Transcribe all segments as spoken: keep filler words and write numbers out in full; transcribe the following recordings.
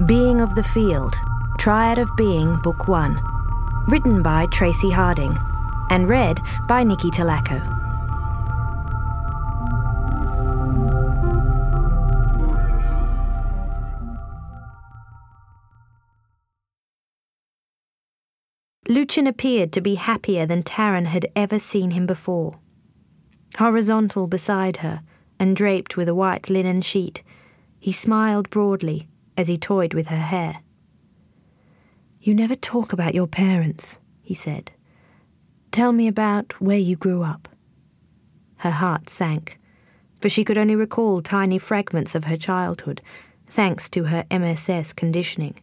Being of the Field, Triad of Being, Book one. Written by Tracy Harding and read by Nikki Talacco. Lucien appeared to be happier than Taran had ever seen him before. Horizontal beside her, and draped with a white linen sheet, he smiled broadly as he toyed with her hair. "You never talk about your parents," he said. "Tell me about where you grew up." Her heart sank, for she could only recall tiny fragments of her childhood, thanks to her M S S conditioning.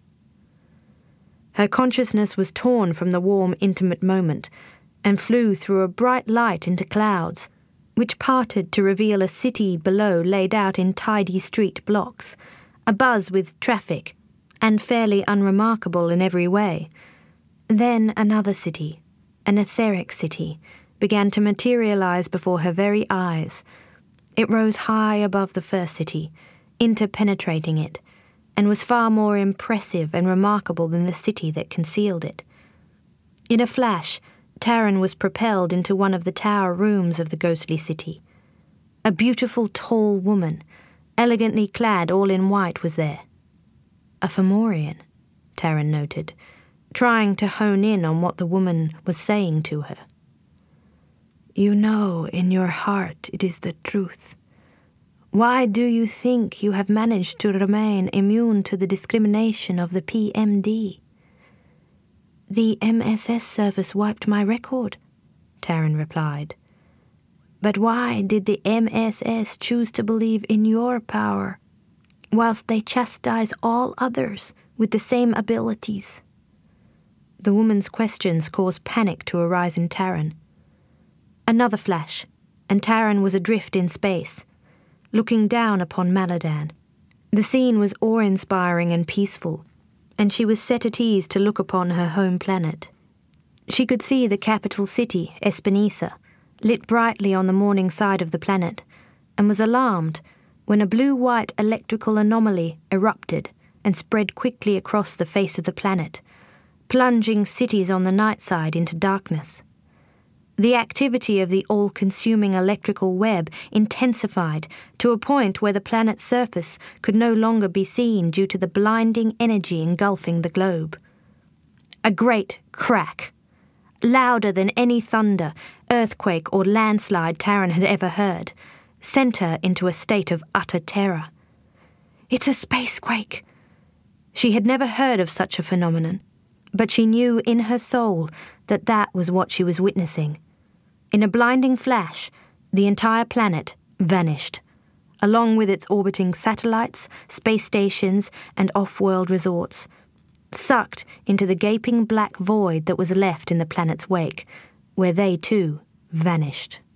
Her consciousness was torn from the warm, intimate moment and flew through a bright light into clouds, which parted to reveal a city below laid out in tidy street blocks, abuzz with traffic, and fairly unremarkable in every way. Then another city, an etheric city, began to materialize before her very eyes. It rose high above the first city, interpenetrating it, and was far more impressive and remarkable than the city that concealed it. In a flash, Taran was propelled into one of the tower rooms of the ghostly city. A beautiful, tall woman, elegantly clad all in white, was there. A Fomorian, Taran noted, trying to hone in on what the woman was saying to her. "You know in your heart it is the truth. Why do you think you have managed to remain immune to the discrimination of the P M D? "The M S S service wiped my record," Taran replied. "But why did the M S S choose to believe in your power, whilst they chastise all others with the same abilities?" The woman's questions caused panic to arise in Taran. Another flash, and Taran was adrift in space, looking down upon Maladan. The scene was awe-inspiring and peaceful, and she was set at ease to look upon her home planet. She could see the capital city, Espinisa, lit brightly on the morning side of the planet, and was alarmed when a blue-white electrical anomaly erupted and spread quickly across the face of the planet, plunging cities on the night side into darkness. The activity of the all-consuming electrical web intensified to a point where the planet's surface could no longer be seen due to the blinding energy engulfing the globe. A great crack, louder than any thunder, earthquake, or landslide Taran had ever heard, sent her into a state of utter terror. "It's a spacequake!" She had never heard of such a phenomenon, but she knew in her soul that that was what she was witnessing. In a blinding flash, the entire planet vanished, along with its orbiting satellites, space stations, and off-world resorts, sucked into the gaping black void that was left in the planet's wake, where they too vanished.